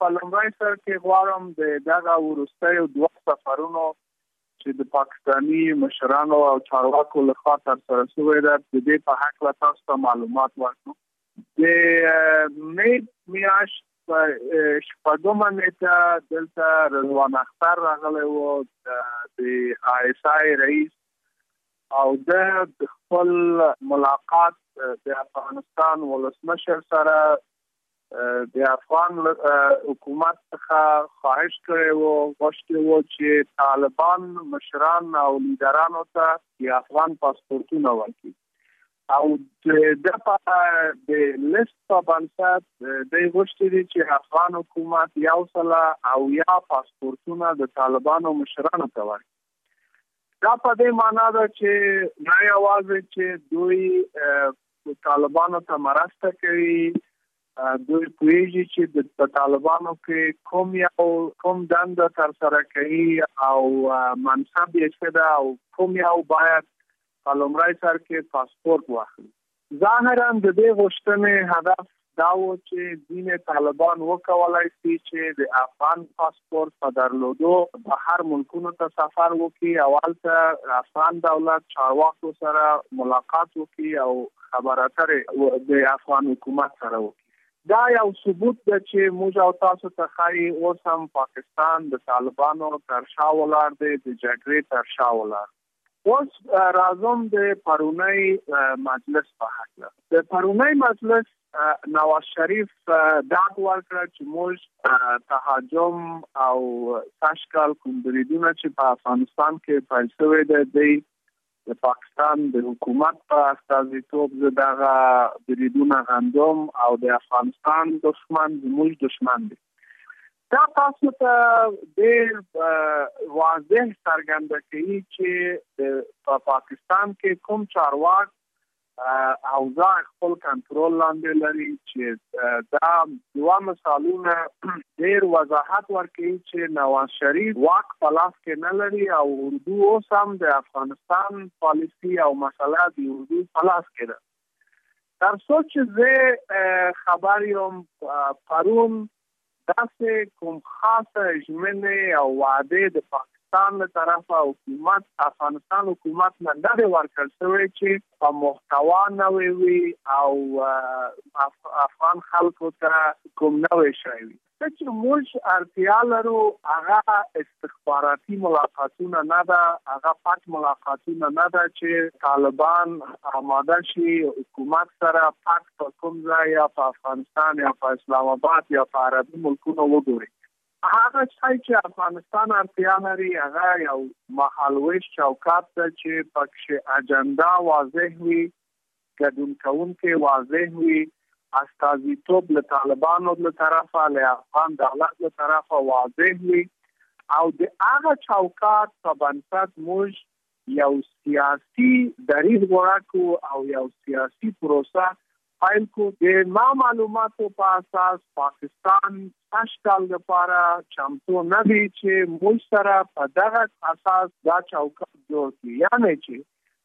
په لومړي سر کې غواړم د دغه وروستیو 2 سفرونو چې د پاکستاني مشرانو او چارواکو لخوا ترسره شوي ده د دې په هکله تاسو ته معلومات ورکړم. د مې میاشت په شپږمه نیټه دلته رضوان اختر راغلی و د ISI رئیس او د خپل ملاقات د افغانستان ولسمشر سره د افغان حکومت څخه خواهش کړی و غوښتي و چې طالبان مشران او لیډرانو ته د افغان پاسپورتونه ورکړي او د لیست په بنسټ د غوښتي دي چې افغان حکومت 100 پاسپورتونه د طالبانو مشرانو ته ورکړي. دا په دې معنا ده چې نه یوازې چې دوی طالبانو ته مرسته کوي، دوی پوهیږي چې د طالبانو کې کوم دنده ترسره کوي او منصب یې څه ده او کوم یو باید په لومړي سر کې پاسپورت واخلي. ظاهراً د دې غوښتنې هدف دا و چې ځینې طالبان وکولای شي چې د افغان پاسپورت په درلودو بهر ملکونو ته سفر وکړي او هلته افغان دولت چارواکو سره ملاقات وکړي او خبرې اترې د افغان حکومت سره وکړي. دا یو ثبوت ده چې موږ او تاسو ته ښایي اوس هم پاکستان د طالبانو تر شا ولاړ دی، د جګړې تر شا ولاړ. اوس راځم د پرونی مجلس په هکله. د پرونی مجلس نواز شریف داد ورکړه چې موږ تهاجم او سږکال کوم بریدونه چې په افغانستان کې پیل شوي دي د پاکستان د حکومت په استازیتوب دغه بریدونه غندوم او د افغانستان دشمن زموږ دشمن دی. دا تاسو ته ډېر واضح څرګنده کوي چې په پاکستان کې کوم چارواک اوضاع خپل کنټرول لاندې لري چې دا 2 مثالونه ډېر وضاحت ورکوي چې نواز شریف واک په لاس کې نه لري او اردو اوس هم د افغانستان پالیسي او مسله د اردو په لاس کې ده. تر څو چې زه خبر یم پرون داسې کوم خاصه ژمنې او وعدې د پاکستان له طرفه حکومت افغانستان حکومت نه نه ورکړل شوی چې په محتوا نوی وي او افغان خلکو ته کوم نوی شی وي. چې موږ اړتیا لرو هغه استخباراتي ملاقاتونه نه ده، هغه پټ ملاقاتونه نه ده چې طالبان آماده شي حکومت سره پټ په کوم ځای یا په افغانستان یا په اسلام آباد یا په عربي ملکونو وګوري. هغه چې افغانستان اړتیا لري هغه یو مهالویش چوکاټ ته چې پکې اجنډا واضح وي، ګډون کوونکي واضح وي، استازیتوب له طالبانو له طرفه له افغان دولت له طرفه واضح وي او د هغه چوکاټ په بنسټ موږ یو سیاسي دریځ غوړه کو او یو سیاسي پروسه پیل کو. د معلوماتو په اساس پاکستان اشکال لپاره چمتو نه دی چې موږ سره په دغه اساس دا چوکاټ جوړ کړي. یعنی چې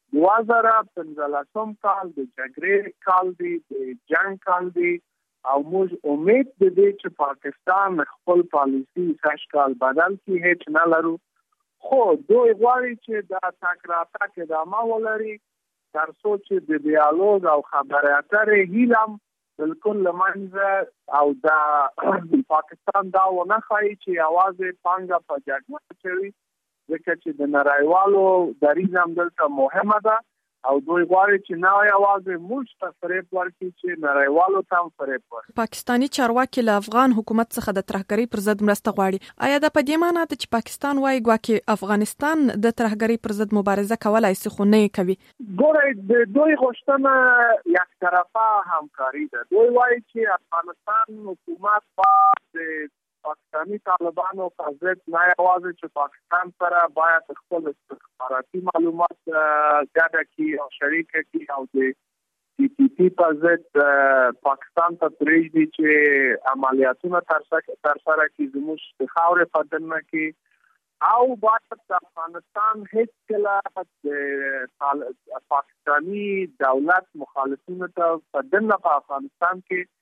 2015 کال د جګړې کال دی، د جنگ کال دی او موږ امید دې چې پاکستان خپل پالیسي اشکال بدل کړي هیڅ نه لرو. خو دوی غواړي چې دا تکرار ادامه ولري تر څو چې د ډیالوګ او خبرې اترې هیلم بالکل لمنځه او دا پاکستان دا ونه ښایي چې یوازې پانګه په جګړه اچوي، ځکه چې د نړیوالو دریځ هم دلته مهمه ده او دوی غواړي چې نه یوازې موږ ته فریب ورکړي چې نړیوالو ته هم فریب ورکړي. پاکستاني چارواکي له افغان حکومت څخه د ترهګرۍ پر ضد مرسته غواړي. آیا دا په دې معنی ده چې پاکستان وايي ګواکې افغانستان د ترهګرۍ پر ضد مبارزه کولای شي خو نه کوي؟ ګورئ د دوی غوښتنه یک طرفه همکاري ده. دوی وايي چې افغانستان حکومت د پاکستانی طالبانو په ضد نه یوازې چې پاکستان سره باید خپل استخباراتي معلومات ګډه کړي او شریک کړي او د TTP په ضد پاکستان ته پرېږدي چې عملیاتونه ترسره کړي زموږ د خاورې په دننه کې او باید د افغانستان هیڅ کله د پاکستانی دولت مخالفینو ته په دننه په افغانستان کې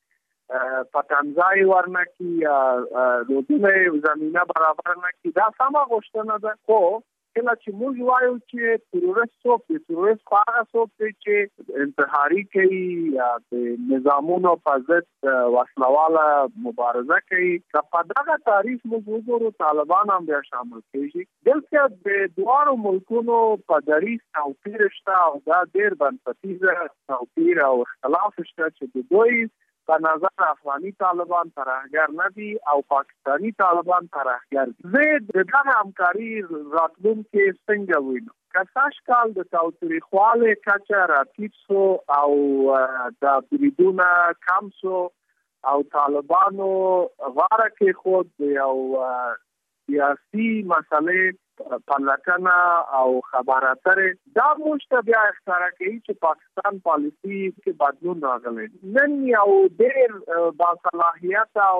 پټنځای ورنکي یا روزنه زمينه برابر نکي. دا سمه غوښتنه ده، خو کله چې موږ وایو چې تروریست څوک دی، تروریست هغه څوک دی چې انتحاري کوي یا د نظامونو په ضد وسلواله مبارزه کوي. په دغه تعریف موږ وګورو طالبان هم بیا شامل کیږي. دلته د دوه ملکونو په دریځ توپیر شته او دا ډېر بنسټیز توپیر او اختلاف شته چې د دوی په نظر افغاني طالبان ترهګر نه دي او پاکستانی طالبان ترهګر دي. زه دغه همکاري راتلونکي څنګه وینم؟ کساش کال د تاوتریخواله کچه راټیټ سو او د بریدونه کم سو او طالبانو غاړه کې خود یو سیاسي مسئله پلټنه او خبراتره دا موږ بیا ښکارا کوي چې پاکستان پالیسی کې بدلون راغلی. نن یو ډېر باصلاحیت او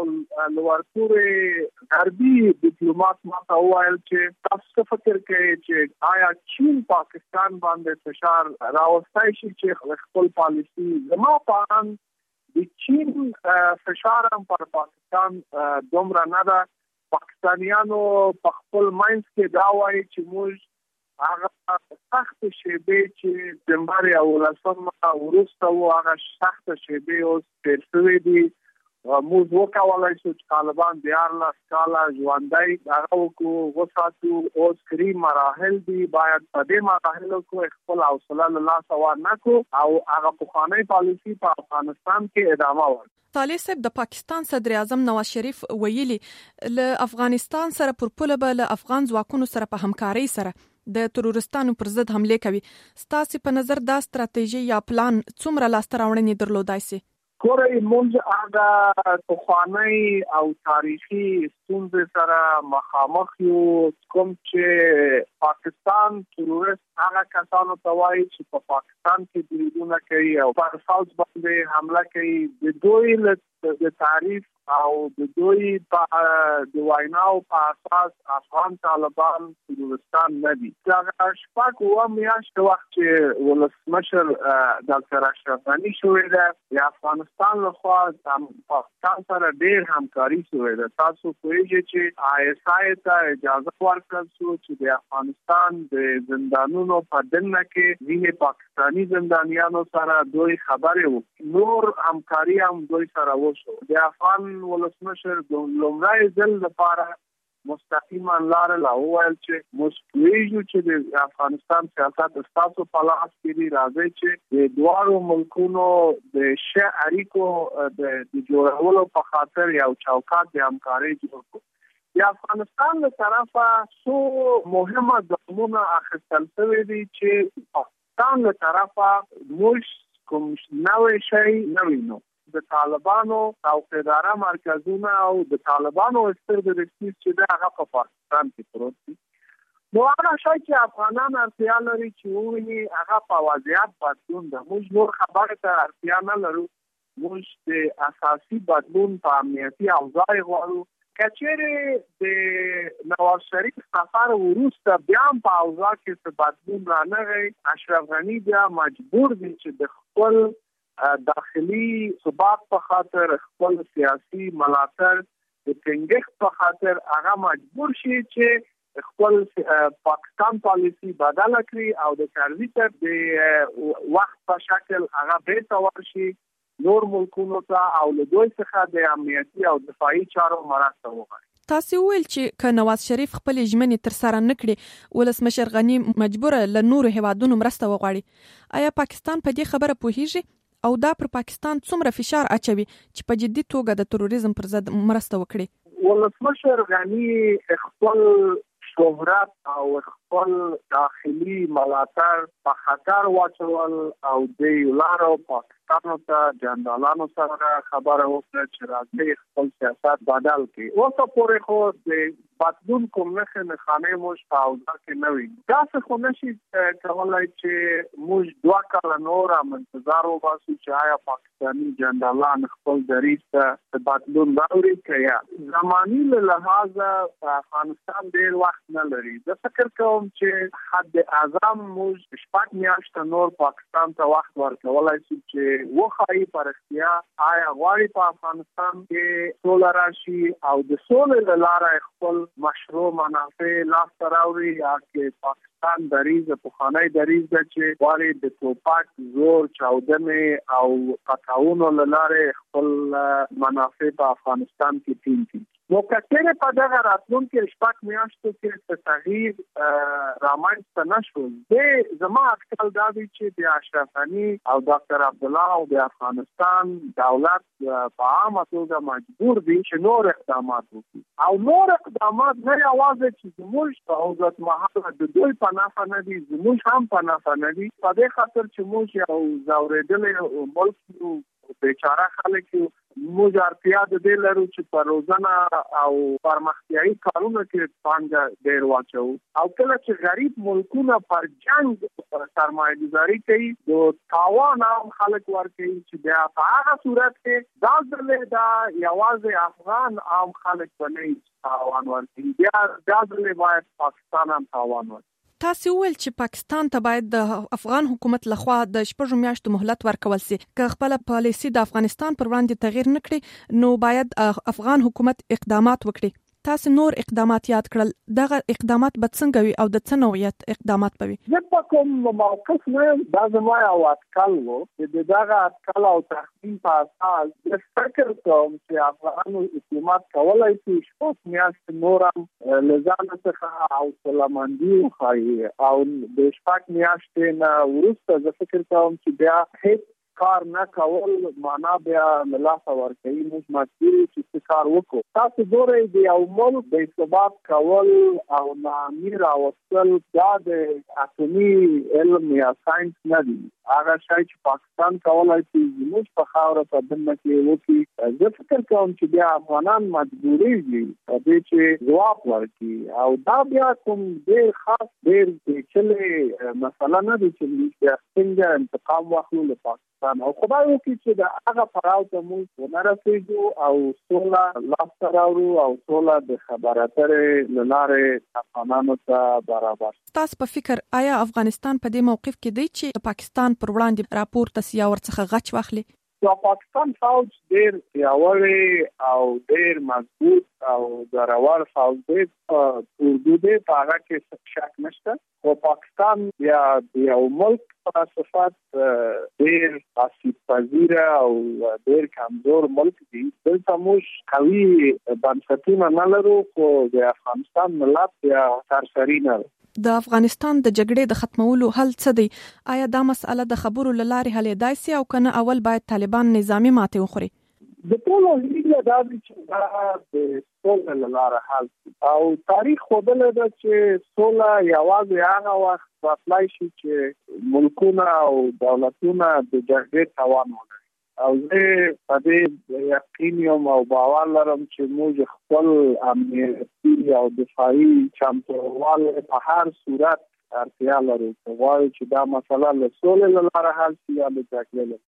لوړتوري غربي ډیپلوماټ ماته وویل چې تاسو فکر کوئ چې آیا چین پاکستان باندې فشار راوستای شي چې خپل پالیسی زما په اند د چین فشار هم پر پاکستان دومره نه ده. پاکستانیانو په خپل منځ کې دا وایي چې موږ هغه سخت شیبې چې دمبر او لسمه ورسته و هغه سخت شیبې اوس تیر شوې دي. موږ وکولای شو چې طالبان دیارله سکاله ژوندۍ هغه وساتو. اوس کری مراحل دي، باید په دې مراحلو کې خپل حوصله له لاسه ورنکړو او هغه پخوانی پالیسي په افغانستان کې ادامه ورکړو. طالب صاحب د پاکستان صدر اعظم نواز شریف ویلي له افغانستان سره پر پوله به له افغان ځواکونو سره په همکارۍ سره د تروریستانو پر ضد حمله کوي. ستاسو په نظر دا ستراتیژي یا پلان څومره لاسته راوړنې درلودای شي؟ کورې موږ هغه پخوانی او تاریخي ستونزې سره مخامخ یو کوم چې پاکستان تروریست هغه کسانو ته وایي چې په پاکستان کې بریدونه کوي او پر فوج باندې حمله کوي. د دوی د تعریف او د دوی په د ویناو په اساس افغان طالبان تروریستان نه دي. دا شپږ و میاشت وخت چې ولسمشر ډاکټر اشرف غنی شوی دی د افغانستان لخوا پاکستان سره ډېر همکاري شوې ده. تاسو کوئ چې ISI ته اجازه ورکړل شو چې د افغانستان د زندانونو په دننه کې ځینې پاکستانی زندانیانو سره دوی خبرې وکړي. نور همکاري هم دوی سره وشو. د افغان ولسمشر د لومړي ځل لپاره مستقیما لار لا وویل چې مسکویجو چې د افغانستان سیاست استاسو په لاس کې دی، راځي چې د دوه ملکونو د ښه اړیکو د جوړولو په خاطر یو چوکاټ د همکارۍ جوړ کړو. د افغانستان له طرفه څو مهمه ګامونه اخیستل شوي دي چې پاکستان له طرفه موږ کوم نوې شی نه وینو. د طالبانو څوکیداره مرکزونه او د طالبانو استراتیژي چې دا هغه په پاکستان کې پروت دي. نو هغه شی چې افغانان اړتیا لري چې وویني هغه په وضعیت بدلون ده. موږ نور خبره ته اړتیا نه لرو. موږ د اساسي بدلون په امنیتي اوضاع غواړو. کچېره د نواز شریف سفر وروسته بیا په اوضاع کې څه بدلون رانغی، اشرف غنی بیا مجبور دی چې د خپل داخلي ثبات په خاطر خپل سیاسي ملاتړ د ټینګښت په خاطر هغه مجبور شي چې خپل پاکستان پالیسی بدل کړي او د کارویتر د وخت په شکل هغه بیرته ورشي نور ملکونو ته او له دوی څخه د امنیتي او دفاعي چارو مرسته وغواړي. تاسو ویل چې ک نواز شریف خپل ژمنې تر سره نکړي ولسمشر غنی مجبور له نورو هیوادونو مرسته وغواړي. آیا پاکستان په دې خبره پوهیږي او دا پر پاکستان څومره فشار اچوي چې په جدي توګه د تروریزم پر ضد مرسته وکړي؟ ولسمشر غنی خپل شهرت او خپل داخلي ملاتړ په خطر واچول او د یولارو پاکستان ته جنرالانو سره خبره وکړه چې راځي خپل سیاست بدل کړي. اوسه پورې خو د بدلون کوم نه خانه موږ په اوضاع کې نه وي. دا څه خو نشي کولای چې موږ دوه کاله نور انتظار وباسو چې آیا پاکستانی جنرالان خپل دریځ ته بدلون راوړي کیا. زماني له لحاظه افغانستان ډېر وخت نه لري. زه فکر کوم چې حد اعظم موږ شپږ میاشتې نور پاکستان ته وخت ورکولای شو چې چې وخایي پرختیا آیا غواړي په افغانستان کې سوله راشي او د سولې له لارې خپل مشروع منافع لاسته راوړي، یا کې پاکستان دریځ پخوانی دریځ ده چې غواړي د توپک زور چاودنې او قطعونو له لارې خپل منافع په افغانستان کې ټینګ کړي. نو کچېرې په دغه راتلونکي شپږ میاشتو کې څه تغییر رامنځته نشول، زما اټکل دا دی چې د اشرف غني او ډاکټر عبدالله او د افغانستان دولت په عامه توګه مجبور دي چې نور اقدامات وکړي، او نور اقدامات نه یوازې چې زموږ په اوږدمهاله د دوی په نفع نه دي، زموږ هم په نفع نه دي، په دې خاطر چې موږ یو ځورېدلی ملک یو، بیچاره خلک یو، موږ اړتیا د دې لرو چې په روزنه او پرمختیایي کارونو کې پانګه ډېر واچو، او کله چې غریب ملکونه پر جنگ سرمایه گذاري کوي د تاوان هم خلک ورکوي، چې بیا په هغه صورت کې دا ځلې دا یوازې افغان عام خلک به نه تاوان ورکوي، بیا دا ځلې باید پاکستان هم تاوان ورکوي. تاسو ویل چې پاکستان ته باید د افغان حکومت لخوا د 6 میاشتو مهلت ورکول شي، که خپل پالیسي د افغانستان پر وړاندې تغییر نکړي نو باید افغان حکومت اقدامات وکړي. تاسو نور اقدامات یاد کړل، دغه اقدامات به څنګه وي او د څه نوعیت اقدامات به وي؟ زه په کوم موقف نه دا زما یو اټکل و، چې دغه اټکل او تخمین په اساس د فکر کوم چې افغان حکومت کولای شي 6 میاشتې نور هم له ځان څخه حوصله‌مندي وښایي، او د 6 میاشتې نه وروسته زه فکر کوم چې بیا هیڅ کار نه کول معنا بیا ملاسه ورکوي، موږ مجبور یو چې کار وکړو. تاسو ګورئ د یو ملک د ثبات کول او ناامني راوستل دا د اټومي علم یا ساينس نه دی، هغه شی چې پاکستان کولای شي زموږ په خاوره په دننه کې وکړي. زه فکر کوم چې بیا افغانان مجبوریږي دې چې ځواب ورکړي، او دا بیا کوم ډېر خاص ډېر پیچلې مسله نه دی چې موږ څنګه انتقام واخلو له پاکستان، او خدای وکړي چې د هغه پړاو ته موږ ونه رسېږو او سوله لاسته راوړو او سوله د خبرو اترې له لارې افغانانو ته برابر. تاسو په فکر آیا افغانستان په دې موقف کې دی چې د پاکستان پر وړاندې راپورته سي او ورڅخه غچ واخلي؟ د پاکستان فوج ډېر پیاوړی او ډېر مضبوط او زړور فوج دی، اردو دی، په هغه کې شک نشته، خو پاکستان یا یو ملک په صفت ډېر آسیب پذیره او ډېر کمزور ملک دی. دلته موږ قوي بنسټونه نه لرو، خو د افغانستان ملت یا سرسري نه لرو. د افغانستان د جګړې د ختمولو حل څه دی؟ آیا دا مسأله د خبرو له لارې حلېدای سي، او کنه اول باید طالبان نظامی ماتې وخوري؟ د ټولو هیله دا دی چې دا د سولې له لارې حل شي، او تاریخ ښودلی ده چې سوله یوازې هغه وخت راتلی شي چې ملکونه او دولتونه د جګړې توان ولري، او زه په دې یقین یم او باور لرم چې موږ خپل امنیتي او دفاعي چمتووالی په هر صورت اړتیا لرو، غواړو چې دا مسله له سولې له لارې حل شي یا له جګړې.